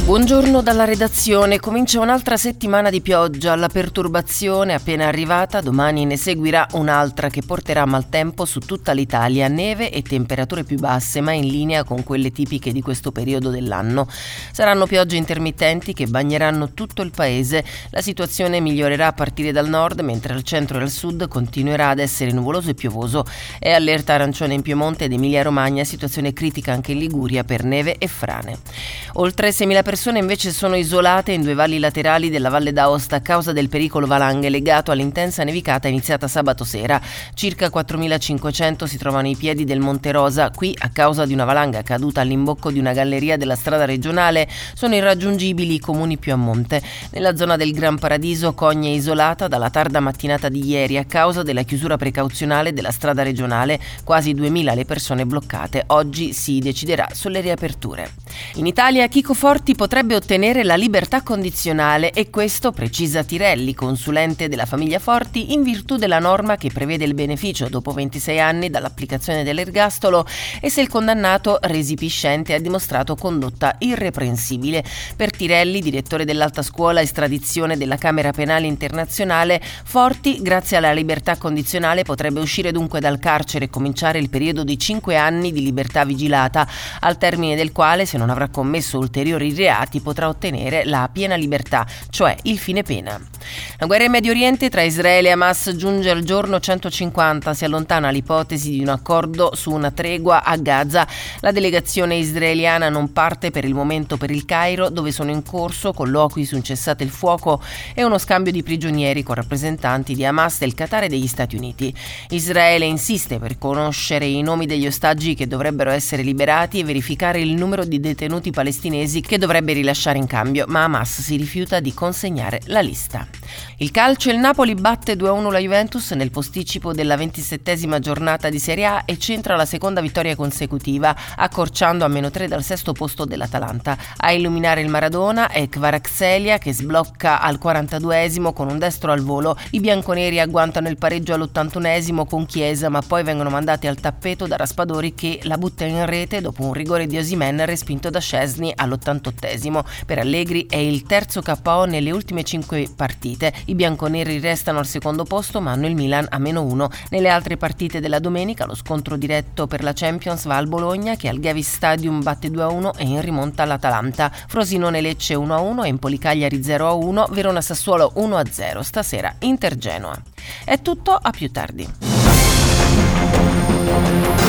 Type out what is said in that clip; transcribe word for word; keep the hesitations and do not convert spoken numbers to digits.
Buongiorno dalla redazione. Comincia un'altra settimana di pioggia. La perturbazione appena arrivata, domani ne seguirà un'altra che porterà maltempo su tutta l'Italia, neve e temperature più basse, ma in linea con quelle tipiche di questo periodo dell'anno. Saranno piogge intermittenti che bagneranno tutto il paese. La situazione migliorerà a partire dal nord, mentre al centro e al sud continuerà ad essere nuvoloso e piovoso. È allerta arancione in Piemonte ed Emilia-Romagna, situazione critica anche in Liguria per neve e frane. Oltre seimila persone invece sono isolate in due valli laterali della Valle d'Aosta a causa del pericolo valanghe legato all'intensa nevicata iniziata sabato sera. Circa quattromilacinquecento si trovano ai piedi del Monte Rosa. Qui, a causa di una valanga caduta all'imbocco di una galleria della strada regionale, sono irraggiungibili i comuni più a monte. Nella zona del Gran Paradiso, Cogne è isolata dalla tarda mattinata di ieri a causa della chiusura precauzionale della strada regionale. Quasi duemila le persone bloccate. Oggi si deciderà sulle riaperture. In Italia Chico Forti potrebbe ottenere la libertà condizionale e questo, precisa Tirelli, consulente della famiglia Forti, in virtù della norma che prevede il beneficio dopo ventisei anni dall'applicazione dell'ergastolo e se il condannato resipiscente ha dimostrato condotta irreprensibile. Per Tirelli, direttore dell'Alta Scuola Estradizione della Camera Penale Internazionale, Forti, grazie alla libertà condizionale, potrebbe uscire dunque dal carcere e cominciare il periodo di cinque anni di libertà vigilata, al termine del quale, se non avrà commesso ulteriori reati, potrà ottenere la piena libertà, cioè il fine pena. La guerra in Medio Oriente tra Israele e Hamas giunge al giorno centocinquanta, si allontana l'ipotesi di un accordo su una tregua a Gaza. La delegazione israeliana non parte per il momento per il Cairo, dove sono in corso colloqui su un cessate il fuoco e uno scambio di prigionieri con rappresentanti di Hamas, del Qatar e degli Stati Uniti. Israele insiste per conoscere i nomi degli ostaggi che dovrebbero essere liberati e verificare il numero di detenuti palestinesi che dovrebbe rilasciare in cambio, ma Hamas si rifiuta di consegnare la lista. Il calcio: il Napoli batte due a uno la Juventus nel posticipo della ventisettesima giornata di Serie A e centra la seconda vittoria consecutiva, accorciando a meno tre dal sesto posto dell'Atalanta. A illuminare il Maradona è Kvaratskhelia, che sblocca al quarantaduesimo con un destro al volo. I bianconeri agguantano il pareggio all'ottantunesimo con Chiesa, ma poi vengono mandati al tappeto da Raspadori, che la butta in rete dopo un rigore di Osimhen respinto da Szczesny all'ottantottesimo. Per Allegri è il terzo K O nelle ultime cinque partite. I bianconeri restano al secondo posto, ma hanno il Milan a meno uno. Nelle altre partite della domenica, lo scontro diretto per la Champions va al Bologna, che al Gevis Stadium batte due a uno e in rimonta all'Atalanta. Frosinone Lecce uno a uno, Empoli Cagliari zero a uno, Verona Sassuolo uno a zero. Stasera Inter Genoa. È tutto, a più tardi.